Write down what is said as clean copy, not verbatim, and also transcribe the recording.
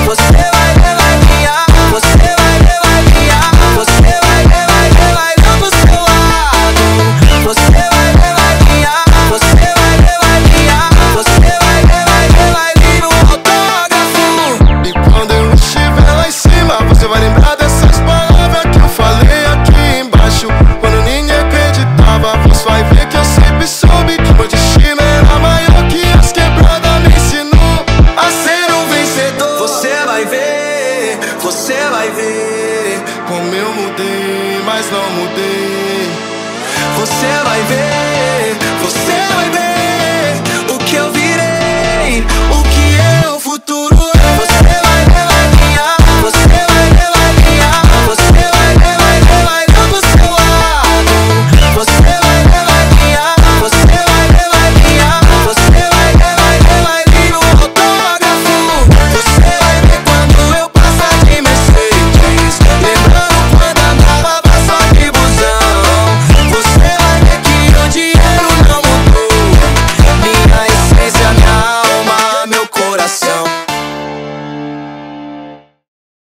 Você vai ver, vai ganhar. Você vai ver, vai ganhar. Você vai ver, vai ver, vai ver pro seu lado. Você vai ver, vai ganhar. Você vai ver, vai ganhar. Você vai ver, vai ver, vai vir um autógrafo. E quando eu estiver lá em cima, você vai lembrar dessas palavras que eu falei aqui embaixo. Quando ninguém acreditava, você vai ver que eu sempre soube que meu destino era maior que as quebradas me ensinou a ser um vencedor. Você vai ver, você vai ver Como eu mudei, mas não mudei. Você vai ver, você vai ver o que eu virei, o